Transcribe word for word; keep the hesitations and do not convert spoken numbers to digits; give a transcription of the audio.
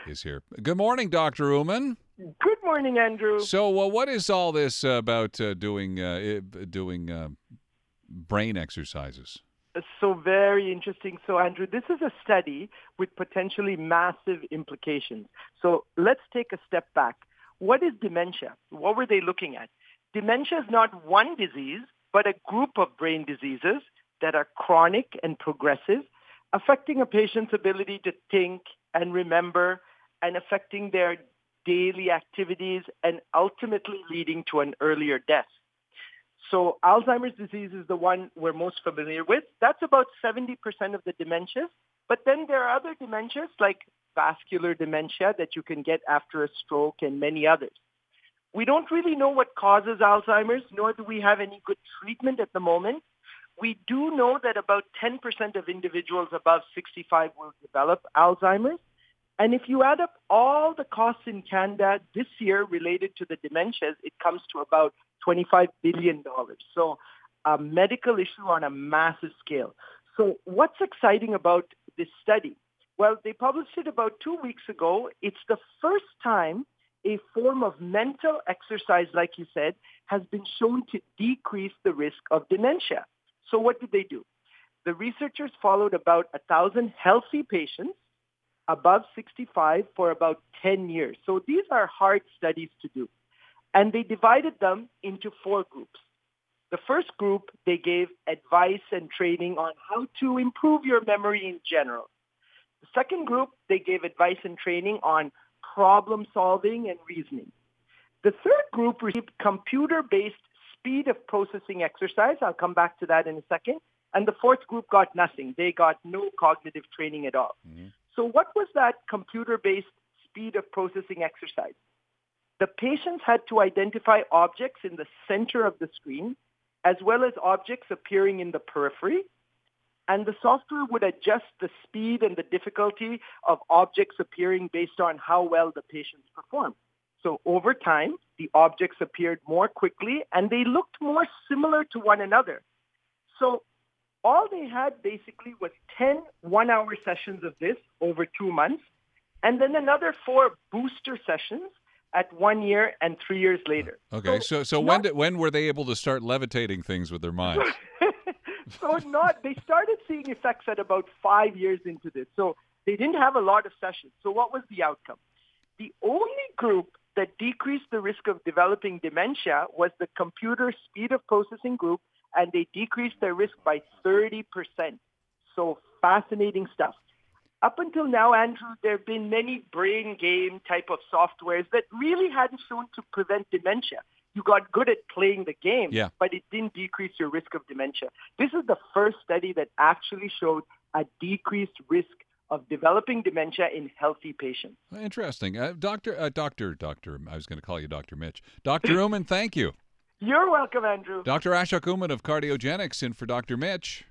is here. Good morning, Doctor Uman. Good morning, Andrew. So, uh, what is all this about uh, doing uh, doing uh, brain exercises? So very interesting. So, Andrew, this is a study with potentially massive implications. So let's take a step back. What is dementia? What were they looking at? Dementia is not one disease, but a group of brain diseases that are chronic and progressive, affecting a patient's ability to think and remember and affecting their daily activities and ultimately leading to an earlier death. So Alzheimer's disease is the one we're most familiar with. That's about seventy percent of the dementias. But then there are other dementias like vascular dementia that you can get after a stroke and many others. We don't really know what causes Alzheimer's, nor do we have any good treatment at the moment. We do know that about ten percent of individuals above sixty-five will develop Alzheimer's. And if you add up all the costs in Canada this year related to the dementias, it comes to about twenty-five billion dollars. So a medical issue on a massive scale. So what's exciting about this study? Well, they published it about two weeks ago. It's the first time a form of mental exercise, like you said, has been shown to decrease the risk of dementia. So what did they do? The researchers followed about one thousand healthy patients above sixty-five for about ten years. So these are hard studies to do. And they divided them into four groups. The first group, they gave advice and training on how to improve your memory in general. The second group, they gave advice and training on problem solving and reasoning. The third group received computer-based speed of processing exercise. I'll come back to that in a second. And the fourth group got nothing. They got no cognitive training at all. Mm-hmm. So what was that computer-based speed of processing exercise? The patients had to identify objects in the center of the screen, as well as objects appearing in the periphery. And the software would adjust the speed and the difficulty of objects appearing based on how well the patients performed. So over time, the objects appeared more quickly and they looked more similar to one another. So all they had basically was ten one-hour sessions of this over two months, and then another four booster sessions at one year and three years later. Okay, so so, so not, when did, when were they able to start levitating things with their minds? so not they started seeing effects at about five years into this. So they didn't have a lot of sessions. So what was the outcome? The only group that decreased the risk of developing dementia was the computer speed of processing group, and they decreased their risk by thirty percent. So fascinating stuff. Up until now, Andrew, there have been many brain game type of softwares that really hadn't shown to prevent dementia. You got good at playing the game, yeah. but it didn't decrease your risk of dementia. This is the first study that actually showed a decreased risk of developing dementia in healthy patients. Interesting. Uh, doctor, uh, doctor, doctor, I was going to call you Doctor Mitch. Doctor Uman, thank you. You're welcome, Andrew. Doctor Ashok Uman of Cardiogenics in for Doctor Mitch.